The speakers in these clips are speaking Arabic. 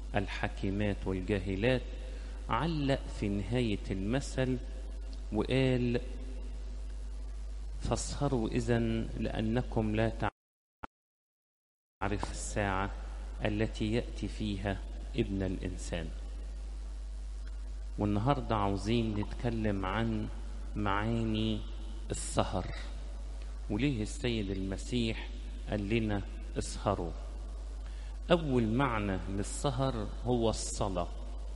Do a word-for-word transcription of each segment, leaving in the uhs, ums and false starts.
الحكيمات والجاهلات، علق في نهاية المثل وقال: فاسهروا إذن لأنكم لا تعرف الساعة التي يأتي فيها ابن الإنسان. والنهاردة عاوزين نتكلم عن معاني السهر، وليه السيد المسيح قال لنا اسهروا. أول معنى للسهر هو الصلاة.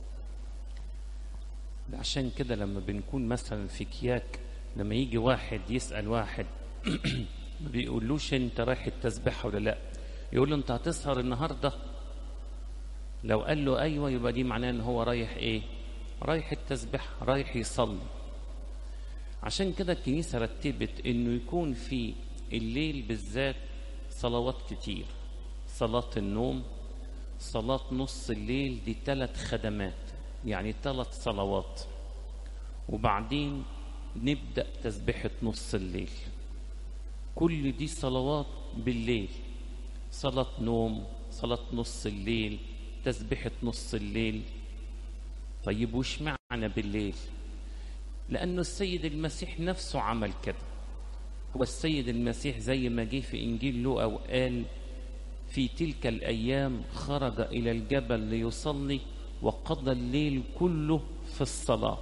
عشان كده لما بنكون مثلا في كياك، لما يجي واحد يسأل واحد ما بيقولوش انت رايح التسبيحة ولا لا، يقول له انت هتسهر النهاردة. لو قال له ايوه يبقى دي معناه ان هو رايح ايه؟ رايح التسبيحة، رايح يصلي. عشان كده الكنيسة رتبت انه يكون في الليل بالذات صلوات كتير: صلاة النوم، صلاة نص الليل، دي ثلاث خدمات يعني ثلاث صلوات، وبعدين نبدأ تسبيحة نص الليل. كل دي صلوات بالليل: صلاة نوم، صلاة نص الليل، تسبيحة نص الليل. طيب وش معنى بالليل؟ لأنه السيد المسيح نفسه عمل كده. هو السيد المسيح زي ما جه في إنجيل لوقا وقال: في تلك الأيام خرج إلى الجبل ليصلي وقضى الليل كله في الصلاة.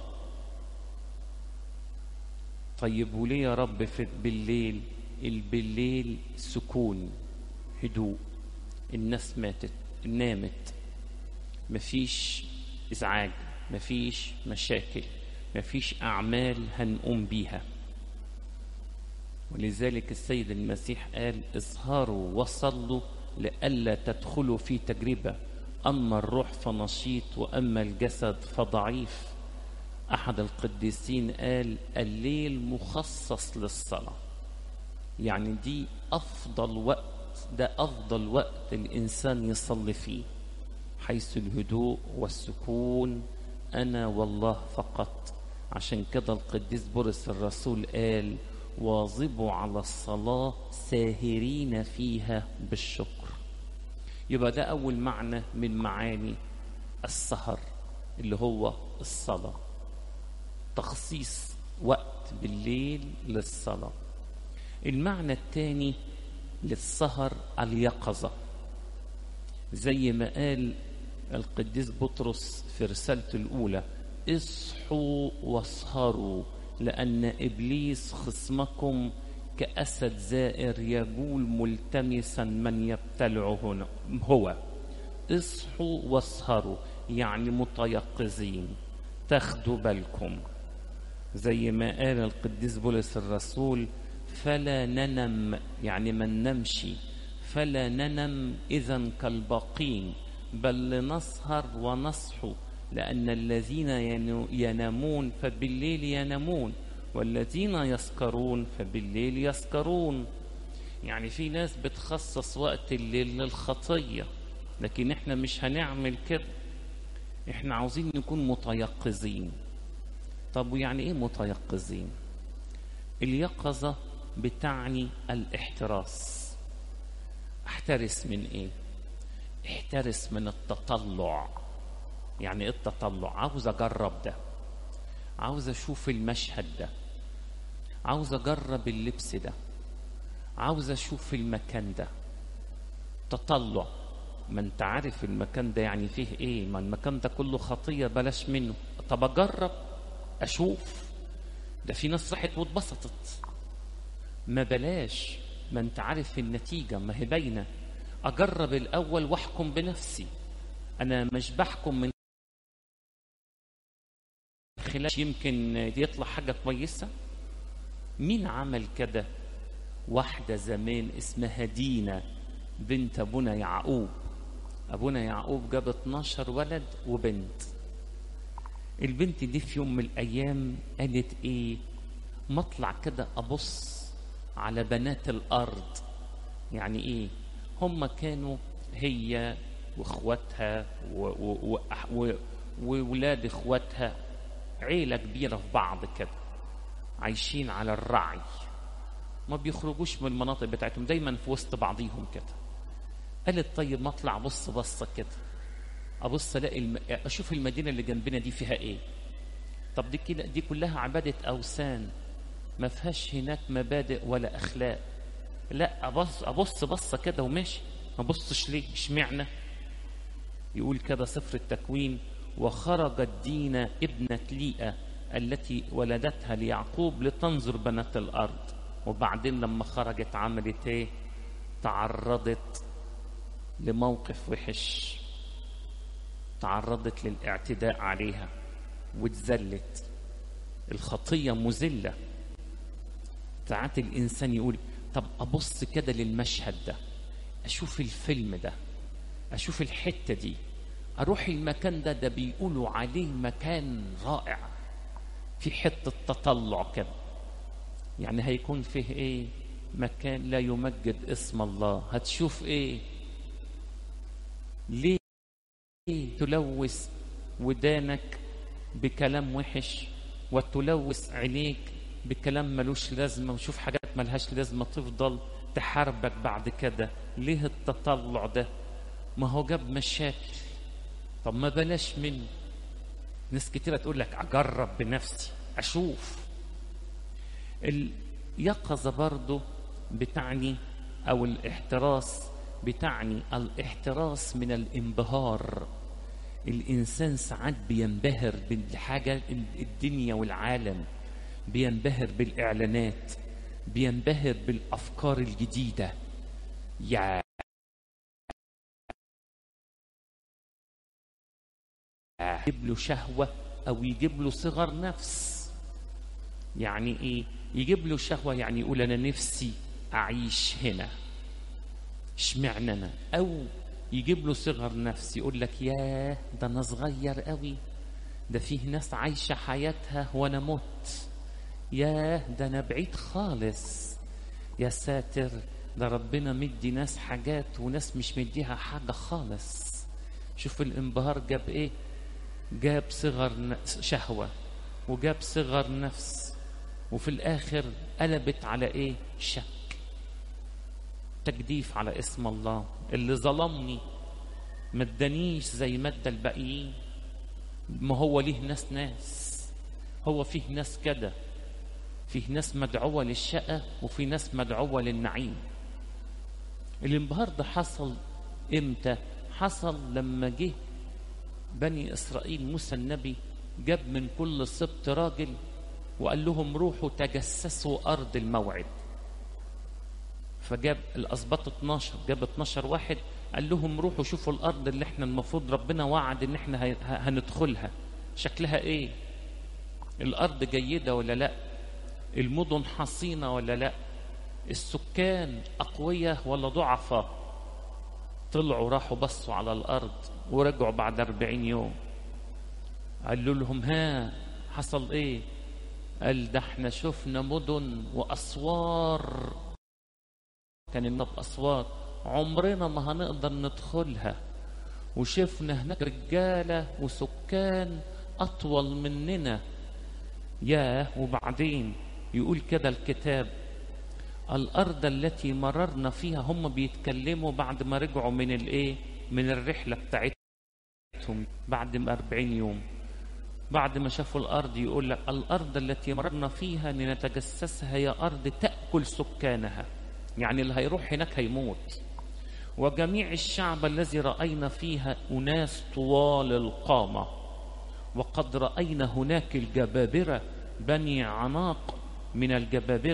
طيب وليه يا رب في بالليل؟ بالليل سكون، هدوء، الناس ماتت نامت، مفيش إزعاج، مفيش مشاكل، مفيش أعمال هنقوم بيها. ولذلك السيد المسيح قال: اسهروا وصلوا لئلا تدخلوا في تجربة، أما الروح فنشيط وأما الجسد فضعيف. أحد القديسين قال: الليل مخصص للصلاة. يعني دي أفضل وقت، ده أفضل وقت الإنسان يصلي فيه، حيث الهدوء والسكون، أنا والله فقط. عشان كده القديس بولس الرسول قال: واظبوا على الصلاة ساهرين فيها بالشكر. يبقى ده أول معنى من معاني السهر، اللي هو الصلاة، تخصيص وقت بالليل للصلاة. المعنى الثاني للسهر اليقظة، زي ما قال القديس بطرس في رسالته الأولى: اصحوا واسهروا لأن إبليس خصمكم كأسد زائر يجول ملتمسا من يبتلعه هو. اصحوا واسهروا يعني متيقظين، تاخدوا بالكم. زي ما قال القديس بولس الرسول: فلا ننم، يعني ما ننمشي، فلا ننم إذن كالباقين بل لنسهر ونصحو، لأن الذين ينامون فبالليل ينامون والذين يسكرون فبالليل يسكرون. يعني في ناس بتخصص وقت الليل للخطية، لكن احنا مش هنعمل كده. احنا عاوزين نكون متيقظين. طب ويعني ايه متيقظين؟ اليقظة بتعني الاحتراس. احترس من ايه؟ احترس من التطلع. يعني ايه التطلع؟ عاوز اجرب ده، عاوز اشوف المشهد ده، عاوز اجرب اللبس ده، عاوز اشوف المكان ده. تطلع. ما انت عارف المكان ده يعني فيه ايه، ما المكان ده كله خطية بلاش منه. طب اجرب اشوف، ده في ناس راحت واتبسطت. ما بلاش، ما انت عارف النتيجة، ما هي باينة. اجرب الاول واحكم بنفسي. انا مش بحكم من خلال يمكن يطلع حاجة كويسة. مين عمل كده؟ واحدة زمان اسمها دينا بنت ابونا يعقوب. ابونا يعقوب جاب اتناشر ولد وبنت. البنت دي في يوم من الايام قالت ايه؟ مطلع كده ابص على بنات الارض. يعني ايه؟ هم كانوا هي واخواتها وولاد اخواتها، عيلة كبيرة في بعض كده، عايشين على الرعي، ما بيخرجوش من المناطق بتاعتهم، دايما في وسط بعضيهم كده. قالت طيب ما اطلع بص بصة كده. ابص الاقي الم... اشوف المدينه اللي جنبنا دي فيها ايه. طب دي كده دي كلها عباده اوثان، ما فيهاش هناك مبادئ ولا اخلاق. لا ابص ابص بصه كده وماشي، ما ابصش ليه؟ اشمعنى؟ يقول كده سفر التكوين: وخرجت دينا ابنة ليئة التي ولدتها ليعقوب لتنظر بنات الارض. وبعدين لما خرجت عملت ايه؟ تعرضت لموقف وحش، تعرضت للاعتداء عليها واتذلت. الخطية مذلة. ساعات الإنسان يقول طب أبص كده للمشهد ده، أشوف الفيلم ده، أشوف الحتة دي، أروح المكان ده، ده بيقولوا عليه مكان رائع، في حتة تطلع كده. يعني هيكون فيه إيه؟ مكان لا يمجد اسم الله. هتشوف إيه؟ ليه تلوث ودانك بكلام وحش وتلوث عينيك بكلام ملوش لازمة، وشوف حاجات ملهاش لازمة تفضل تحاربك بعد كده؟ ليه التطلع ده؟ ما هو جاب مشاكل. طب ما بلاش منه. ناس كتيرة تقول لك أجرب بنفسي أشوف. اليقظة برضو بتعني أو الاحتراس بتعني الاحتراس من الانبهار. الإنسان ساعات بينبهر بالحاجة، الدنيا والعالم، بينبهر بالإعلانات، بينبهر بالأفكار الجديدة. يا يجيب له شهوة أو يجيب له صغر نفس. يعني إيه يجيب له شهوة؟ يعني يقول أنا نفسي أعيش هنا، اشمعنى أنا؟ أو يجيب له صغر نفس، يقول لك ياه ده أنا صغير قوي، ده فيه ناس عايشة حياتها وأنا مت، ياه ده أنا بعيد خالص، يا ساتر ده ربنا مدي ناس حاجات وناس مش مديها حاجة خالص. شوف الانبهار جاب إيه؟ جاب صغر شهوة وجاب صغر نفس، وفي الآخر قلبت على إيه؟ شك، تجديف على اسم الله. اللي ظلمني ما ادانيش زي ما ادى الباقيين. ما هو ليه ناس ناس هو فيه ناس كده، فيه ناس مدعوة للشقة وفي ناس مدعوة للنعيم. الانبهار ده حصل امتى؟ حصل لما جه بني إسرائيل، موسى النبي جاب من كل سبط راجل وقال لهم روحوا تجسسوا أرض الموعد. فجاب الأسباط اتناشر، جاب اتناشر واحد قال لهم روحوا شوفوا الأرض اللي احنا المفروض ربنا وعد ان احنا هندخلها شكلها ايه، الأرض جيدة ولا لا، المدن حصينة ولا لا، السكان أقوياء ولا ضعفاء. طلعوا راحوا بصوا على الأرض ورجعوا بعد أربعين يوم قالوا لهم ها حصل ايه؟ قال ده احنا شفنا مدن وأسوار، كان النب أسوار عمرنا ما هنقدر ندخلها، وشفنا هناك رجالة وسكان أطول مننا. ياه. وبعدين يقول كده الكتاب الأرض التي مررنا فيها، هم بيتكلموا بعد ما رجعوا من الايه؟ من الرحلة بتاعتهم بعد ما أربعين يوم، بعد ما شافوا الأرض يقول لك الأرض التي مررنا فيها لنتجسسها هي أرض تأكل سكانها، يعني اللي هيروح هناك هيموت. وجميع الشعب الذي رأينا فيها أناس طوال القامة، وقد رأينا هناك الجبابرة بني عناق من الجبابرة،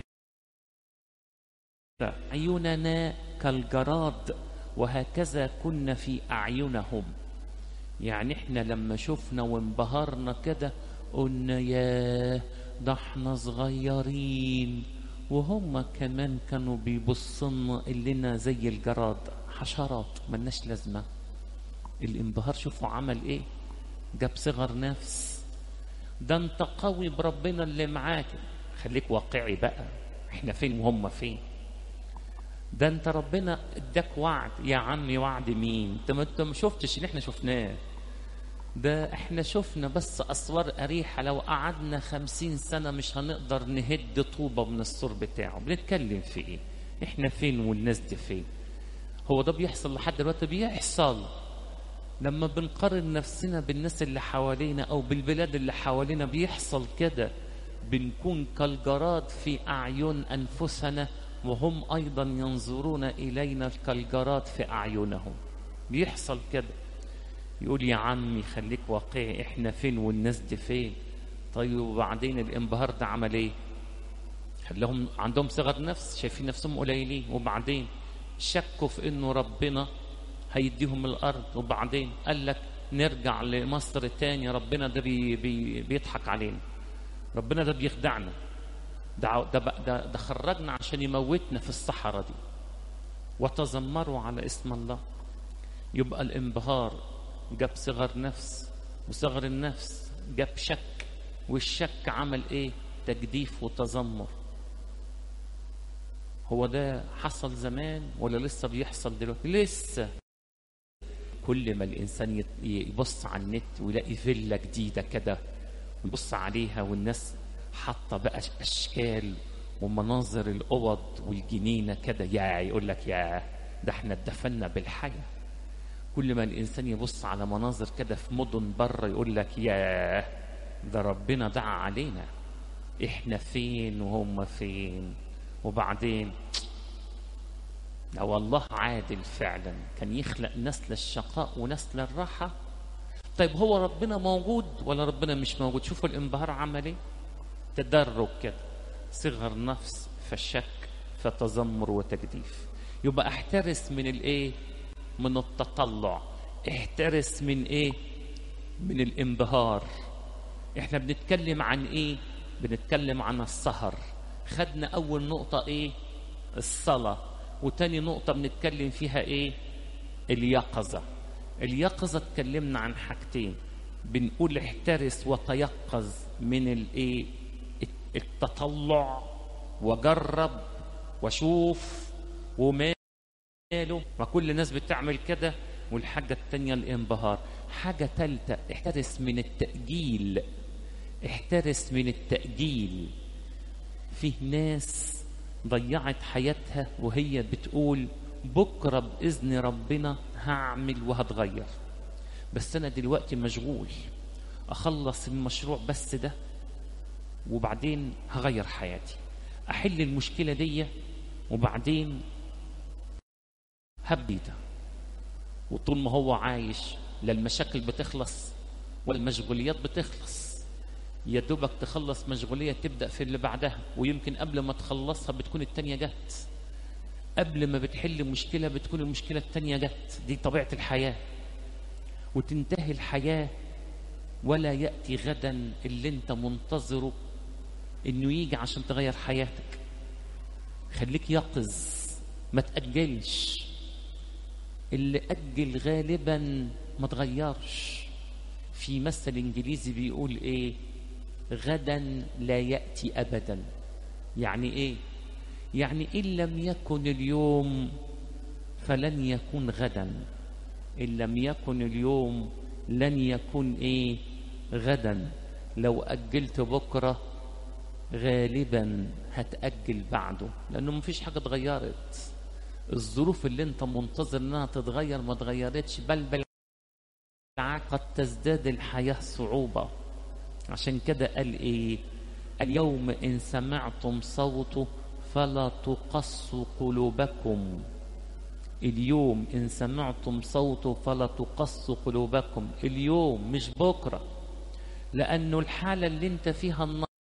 عيوننا كالجراد وهكذا كنا في أعينهم. يعني احنا لما شفنا وانبهرنا كده قلنا ياه ده احنا صغيرين، وهم كمان كانوا بيبصنا لنا زي الجراد، حشرات ملناش لازمة. الانبهار شوفوا عمل ايه؟ جاب صغر نفس. ده انت قوي بربنا اللي معاك، خليك واقعي بقى، احنا فين وهم فين؟ ده انت ربنا اداك وعد يا عمي. وعد مين؟ انت ما انت ما شفتش اللي احنا شفناه ده، احنا شفنا بس اسوار اريحة، لو قعدنا خمسين سنة مش هنقدر نهد طوبة من السور بتاعه. بنتكلم في ايه؟ احنا فين والناس دي فين؟ هو ده بيحصل لحد دلوقتي؟ بيحصل. لما بنقارن نفسنا بالناس اللي حوالينا أو بالبلاد اللي حوالينا بيحصل كده، بنكون كالجراد في أعين أنفسنا وهم أيضا ينظرون إلينا كالجراد في أعينهم. بيحصل كده. يقول يا عمي خليك واقعي، احنا فين والناس دي فين؟ طيب وبعدين الانبهار ده عمل ايه؟ خلاهم عندهم صغر نفس، شايفين نفسهم قليلين، وبعدين شكوا في انه ربنا هيديهم الارض، وبعدين قال لك نرجع لمصر تاني، ربنا ده بي بي بيضحك علينا، ربنا ده بيخدعنا، ده ده ده, ده خرجنا عشان يموتنا في الصحراء دي. وتذمروا على اسم الله. يبقى الانبهار جاب صغر نفس، وصغر النفس جاب شك، والشك عمل ايه؟ تجديف وتذمر. هو ده حصل زمان ولا لسه بيحصل دلوقتي؟ لسه. كل ما الانسان يبص على النت ويلاقي فيلا جديده كده ويبص عليها والناس حاطه بقى اشكال ومناظر الاوض والجنينه كده، يا يقول لك يا ده احنا اتدفنا بالحياه. كل ما الانسان يبص على مناظر كده في مدن بره يقول لك يا ده ربنا دعا علينا، احنا فين وهم فين؟ وبعدين لو الله عادل فعلا كان يخلق نسل الشقاء ونسل الراحه. طيب هو ربنا موجود ولا ربنا مش موجود؟ شوفوا الانبهار عمل ايه؟ تدرج كده، صغر نفس فشك فتذمر وتجديف. يبقى احترس من الايه؟ من التطلع. احترس من ايه؟ من الانبهار. احنا بنتكلم عن ايه؟ بنتكلم عن السهر. خدنا اول نقطة ايه؟ الصلاة. وتاني نقطة بنتكلم فيها ايه؟ اليقظة. اليقظة اتكلمنا عن حاجتين، بنقول احترس وتيقظ من الايه؟ التطلع وجرب وشوف وماله، ما كل الناس بتعمل كده. والحاجة التانية الانبهار. حاجة تالتة احترس من التأجيل. احترس من التأجيل. فيه ناس ضيعت حياتها وهي بتقول بكرة بإذن ربنا هعمل وهتغير، بس أنا دلوقتي مشغول أخلص المشروع بس ده وبعدين هغير حياتي، أحل المشكلة دي وبعدين هبيتها. وطول ما هو عايش لا المشاكل بتخلص ولا المشغوليات بتخلص. يا دوبك تخلص مشغولية تبدأ في اللي بعدها، ويمكن قبل ما تخلصها بتكون التانية جت، قبل ما بتحل مشكلة بتكون المشكلة التانية جت. دي طبيعة الحياة. وتنتهي الحياة ولا يأتي غدا اللي انت منتظره انه يجي عشان تغير حياتك. خليك يقظ، ما تأجلش. اللي أجل غالبا ما تغيرش. في مثل انجليزي بيقول ايه؟ غدا لا يأتي أبدا. يعني ايه؟ يعني إن لم يكن اليوم فلن يكون غدا، إن لم يكن اليوم لن يكون ايه؟ غدا. لو أجلت بكرة غالبا هتأجل بعده، لأنه مفيش حاجة اتغيرت. الظروف اللي انت منتظر انها تتغير ما اتغيرتش، بل بالعكس قد تزداد الحياة صعوبة. عشان كده قال ايه؟ اليوم ان سمعتم صوته فلا تقسوا قلوبكم. اليوم ان سمعتم صوته فلا تقسوا قلوبكم. اليوم مش بكرة، لانه الحالة اللي انت فيها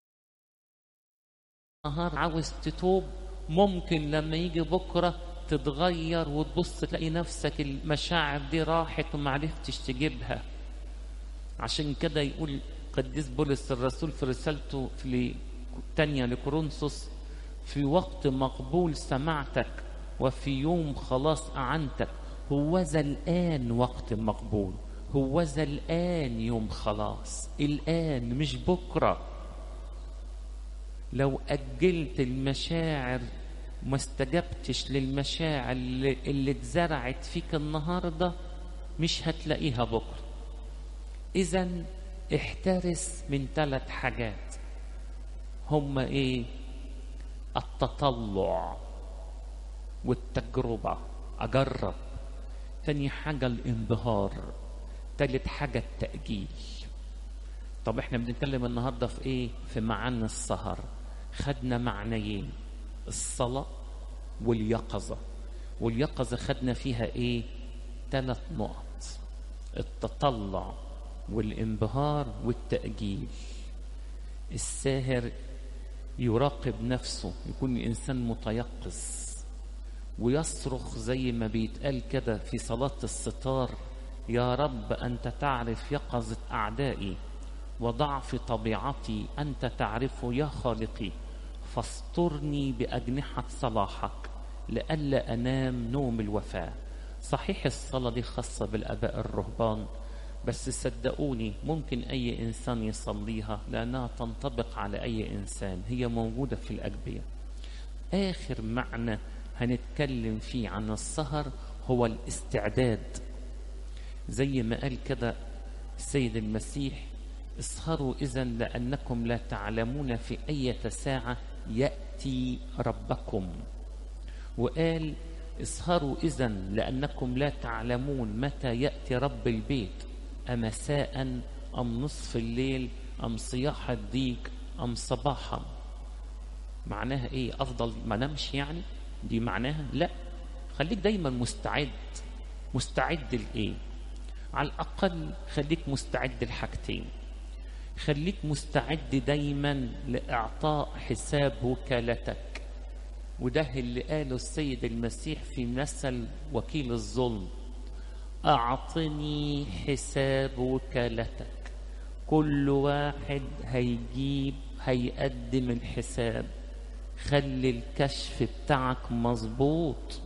النهار عاوز تتوب، ممكن لما يجي بكرة تتغير وتبص تلاقي نفسك المشاعر دي راحت ومعرفتش تجيبها. عشان كده يقول قديس بولس الرسول في رسالته في الثانية لكورنثوس: في وقت مقبول سمعتك وفي يوم خلاص أعنتك. هوذا الآن وقت مقبول، هوذا الآن يوم خلاص، الآن مش بكرة. لو أجلت المشاعر ما استجبتش للمشاعر اللي, اللي اتزرعت فيك النهاردة مش هتلاقيها بكرة. إذن احترس من ثلاث حاجات. هما ايه؟ التطلع والتجربة، أجرب. تاني حاجة الانبهار. تالت حاجة التأجيل. طب احنا بنتكلم النهاردة في ايه؟ في معنى السهر. خدنا معنيين، الصلاة واليقظة. واليقظة خدنا فيها ايه؟ ثلاث نقط: التطلع والانبهار والتأجيل. الساهر يراقب نفسه، يكون الإنسان متيقظ ويصرخ زي ما بيتقال كده في صلاة الستار: يا رب أنت تعرف يقظة أعدائي وضعف طبيعتي، أنت تعرف يا خالقي، فاسترني بأجنحة صلاحك لئلا أنام نوم الوفاة. صحيح الصلاة دي خاصة بالآباء الرهبان، بس صدقوني ممكن أي إنسان يصليها لأنها تنطبق على أي إنسان، هي موجودة في الأجبية. آخر معنى هنتكلم فيه عن السهر هو الاستعداد. زي ما قال كده السيد المسيح: اسهروا إذن لأنكم لا تعلمون في أي ساعة يأتي ربكم. وقال: اسهروا إذن لأنكم لا تعلمون متى يأتي رب البيت، أمساء أم نصف الليل أم صياح الديك أم صباحا. معناها إيه؟ أفضل ما نمشي يعني؟ دي معناها؟ لا، خليك دايما مستعد. مستعد لإيه؟ على الأقل خليك مستعد لحاجتين. خليك مستعد دايما لإعطاء حساب وكالتك، وده اللي قاله السيد المسيح في مثل وكيل الظلم: أعطني حساب وكالتك. كل واحد هيجيب هيقدم الحساب. خلي الكشف بتاعك مظبوط.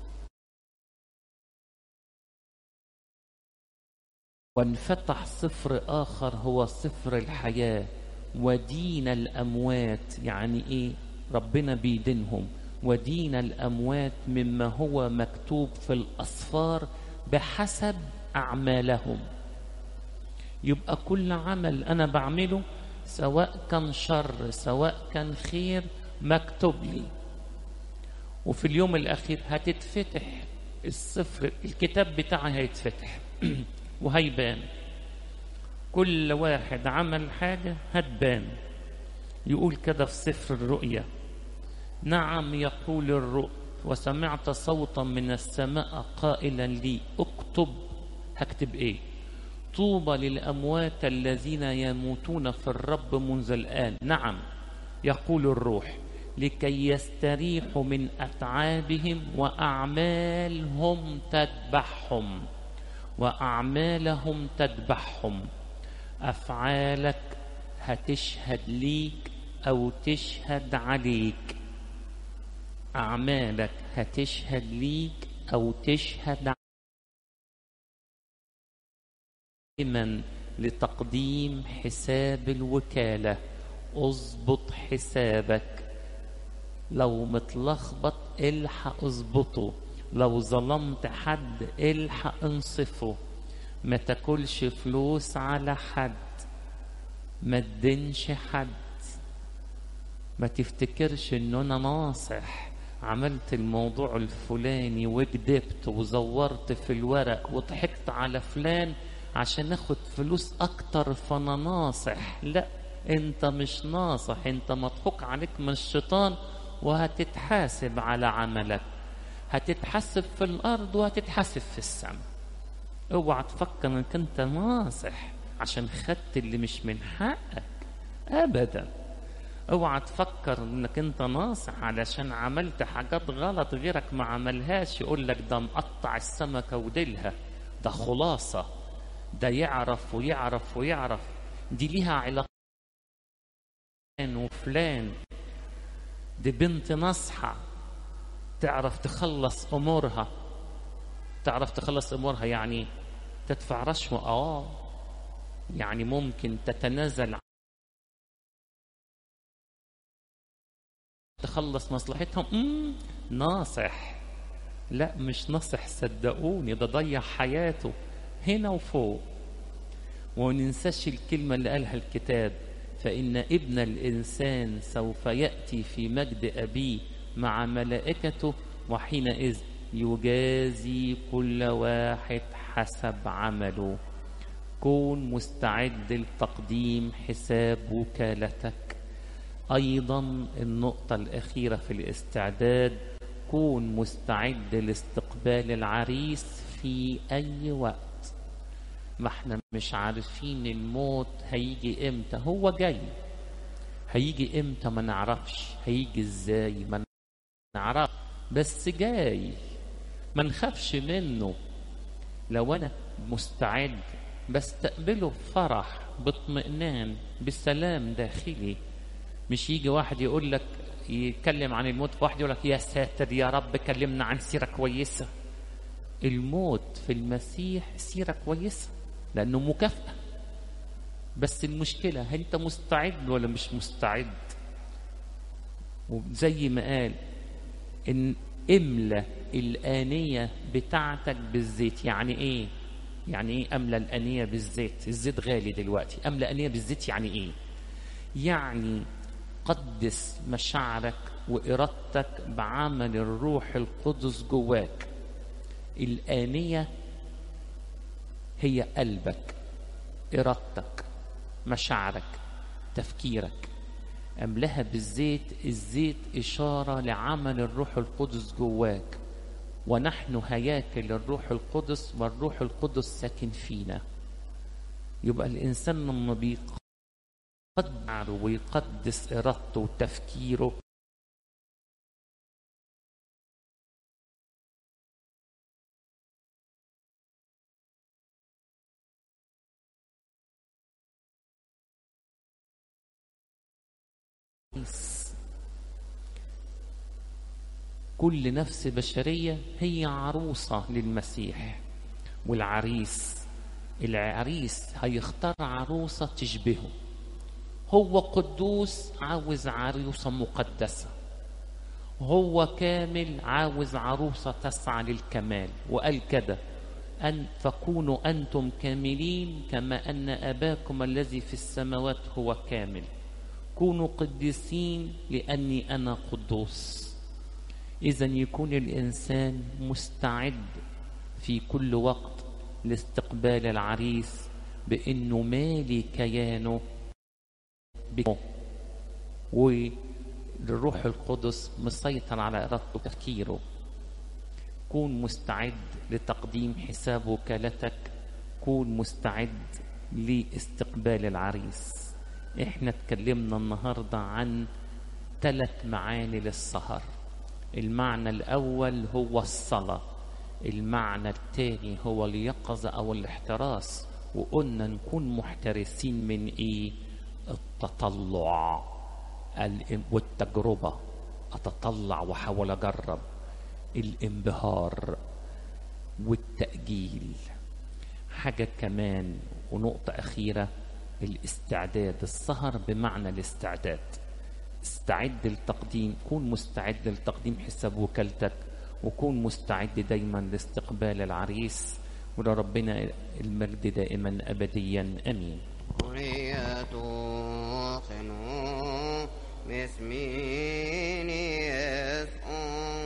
وانفتح سفر آخر هو سفر الحياة ودين الأموات. يعني إيه؟ ربنا بيدينهم. ودين الأموات مما هو مكتوب في الأسفار بحسب أعمالهم. يبقى كل عمل أنا بعمله سواء كان شر سواء كان خير مكتوب لي، وفي اليوم الأخير هتتفتح السفر، الكتاب بتاعي هيتفتح وهيبان كل واحد عمل حاجة هتبان. يقول كده في سفر الرؤيا: نعم يقول الرؤ وسمعت صوتا من السماء قائلا لي اكتب. هكتب ايه؟ طوبى للأموات الذين يموتون في الرب منذ الآن، نعم يقول الروح، لكي يستريحوا من أتعابهم وأعمالهم تتبعهم وأعمالهم تتبعهم. أفعالك هتشهد ليك أو تشهد عليك. أعمالك هتشهد ليك أو تشهد عليك. دائما لتقديم حساب الوكالة. اضبط حسابك. لو متلخبط الحق اضبطه. لو ظلمت حد الحق انصفه. ما تاكلش فلوس على حد. ما تدينش حد. ما تفتكرش انه انا ناصح، عملت الموضوع الفلاني وكدبت وزورت في الورق وضحكت على فلان عشان اخد فلوس اكتر فانا ناصح. لا، انت مش ناصح، انت مضحوك عليك من الشيطان، وهتتحاسب على عملك. هتتحاسب في الارض وهتتحاسب في السماء. اوعى تفكر انك انت ناصح عشان خدت اللي مش من حقك، ابدا. اوعى تفكر انك انت ناصح علشان عملت حاجات غلط غيرك ما عملهاش، يقول لك ده مقطع السمكة وديلها، ده خلاصة، ده يعرف ويعرف ويعرف، دي ليها علاقة وفلان، دي بنت ناصحة تعرف تخلص امورها. تعرف تخلص امورها يعني تدفع رشوة، اه يعني ممكن تتنازل تخلص مصلحتهم. امم ناصح. لا مش ناصح، صدقوني، ده ضيع حياته هنا وفوق. وننساش الكلمة اللي قالها الكتاب: فإن ابن الإنسان سوف يأتي في مجد أبيه مع ملائكته وحينئذ يجازي كل واحد حسب عمله. كون مستعد لتقديم حساب وكالتك. أيضا النقطة الأخيرة في الاستعداد، كون مستعد لاستقبال العريس في أي وقت. ما احنا مش عارفين الموت هيجي امتى، هو جاي، هيجي امتى ما نعرفش، هيجي ازاي ما نعرف، بس جاي، ما نخافش منه. لو انا مستعد بستقبله بفرح، باطمئنان، بسلام داخلي. مش يجي واحد يقول لك، يتكلم عن الموت، واحد يقول لك يا ساتر يا رب كلمنا عن سيرة كويسة. الموت في المسيح سيرة كويسة لأنه مكافأة، بس المشكلة هل أنت مستعد ولا مش مستعد؟ وزي ما قال إن املى الآنية بتاعتك بالزيت. يعني إيه؟ يعني إيه أملى الآنية بالزيت؟ الزيت غالي دلوقتي. أملى آنية بالزيت يعني إيه؟ يعني قدس مشاعرك وإرادتك بعمل الروح القدس جواك. الآنية هي قلبك، إرادتك، مشاعرك، تفكيرك. أملاها بالزيت. الزيت إشارة لعمل الروح القدس جواك، ونحن هياكل الروح القدس، والروح القدس ساكن فينا. يبقى الإنسان لما بيقدر ويقدس إرادته وتفكيره، كل نفس بشرية هي عروسة للمسيح والعريس. العريس هيختار عروسة تشبهه. هو قدوس، عاوز عروسة مقدسة. هو كامل، عاوز عروسة تسعى للكمال. وقال كده: أن فكونوا أنتم كاملين كما أن أباكم الذي في السماوات هو كامل. كونوا قديسين لأني أنا قدوس. إذن يكون الإنسان مستعد في كل وقت لاستقبال العريس، بأنه مالي كيانه بكم، والروح القدس مسيطر على إرادته وتفكيره. كون مستعد لتقديم حساب وكالتك. كون مستعد لاستقبال العريس. احنا اتكلمنا النهاردة عن ثلاث معاني للسهر. المعنى الأول هو الصلاة، المعنى الثاني هو اليقظة أو الاحتراس، وقلنا نكون محترسين من إيه؟ التطلع والتجربة، أتطلع وحاول أجرب. الانبهار والتأجيل. حاجة كمان ونقطة أخيرة، الاستعداد. السهر بمعنى الاستعداد. استعد للتقديم، كون مستعد لتقديم حساب وكالتك، وكون مستعد دايما لاستقبال العريس. ولربنا المجد دائما أبديا آمين. باسمي